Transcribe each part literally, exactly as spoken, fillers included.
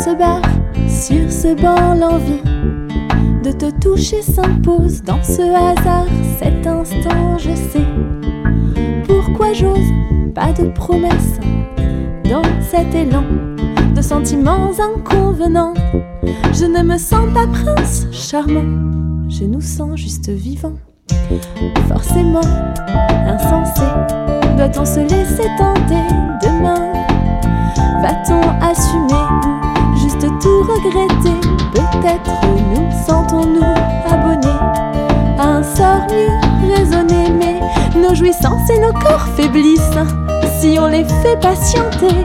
ce bar, sur ce banc, l'envie de te toucher s'impose dans ce hasard. Cet instant, je sais pourquoi j'ose, pas de promesses dans cet élan de sentiments inconvenants. Je ne me sens pas prince charmant, je nous sens juste vivants. Forcément insensé, doit-on se laisser tenter? Demain, va-t-on assumer ou juste tout regretter? Peut-être nous sentons-nous abonnés à un sort mieux raisonné, mais nos jouissances et nos corps faiblissent si on les fait patienter.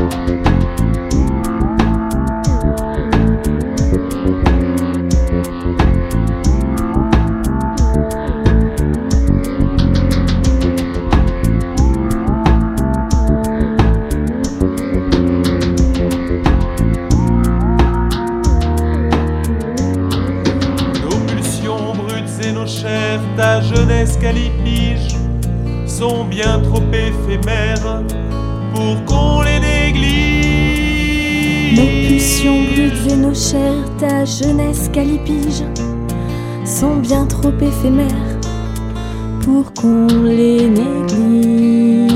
Ta jeunesse calipige sont bien trop éphémères pour qu'on les néglige. Nos pulsions brutes et nos chairs, ta jeunesse calipige, sont bien trop éphémères pour qu'on les néglige.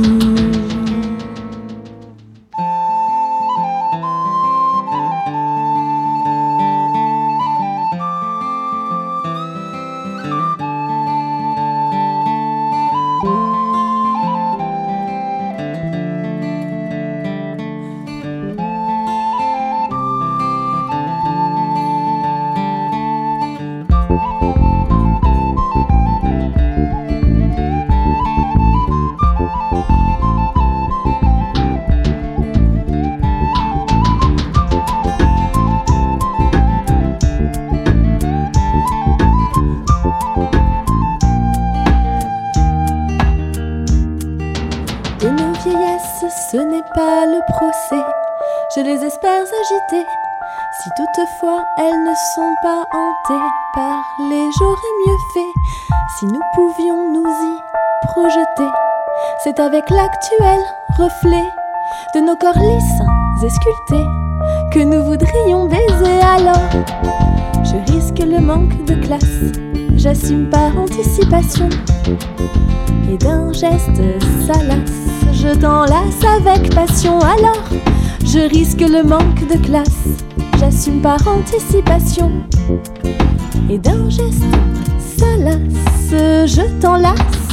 De nos vieillesses, ce n'est pas le procès, je les espère agitées, si toutefois elles ne sont pas hantées par les j'aurais mieux fait. Si nous pouvions nous y projeter, c'est avec l'actuel reflet de nos corps lisses et sculptés que nous voudrions baiser. Alors, je risque le manque de classe, j'assume par anticipation, et d'un geste salace, je t'enlace avec passion. Alors, je risque le manque de classe, j'assume par anticipation, et d'un geste salace, je t'enlace